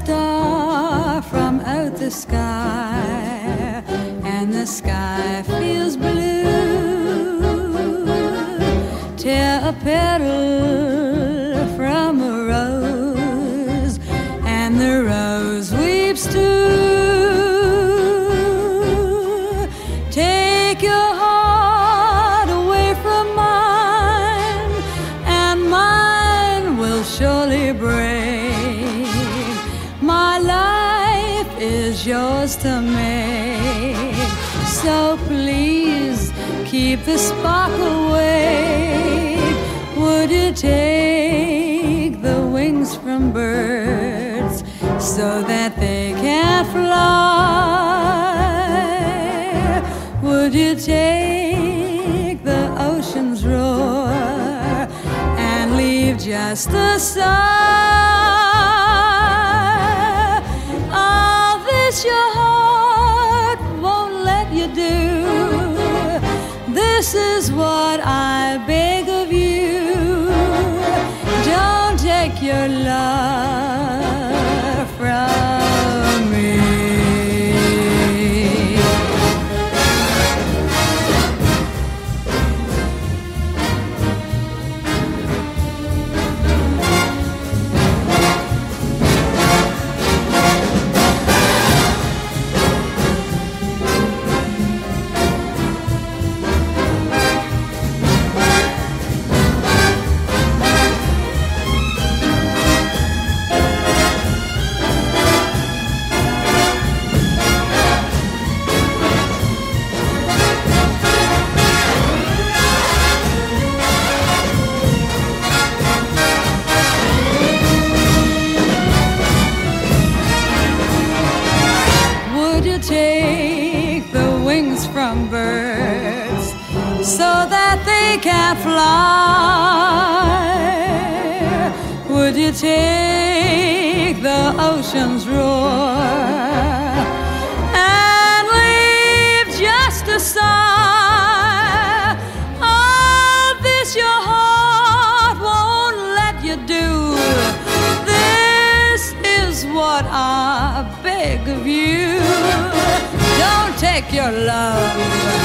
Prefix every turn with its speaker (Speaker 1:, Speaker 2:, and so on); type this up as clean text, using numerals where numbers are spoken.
Speaker 1: star from out the sky, and the sky feels blue. Tear a petal from a rose, and the rose weeps too. Take your heart away from mine, and mine will surely break. My life is yours to make, so please keep the spark awake. Would you take the wings from birds so that they can fly? Would you take the ocean's roar and leave just the sigh? All this your heart won't let you do. This is what I beg of you. Don't take your love from me. Take the wings from birds so that they can fly? Would you take the ocean's roar and leave just a sigh? All this your heart won't let you do. This is what I beg of you. Don't take your love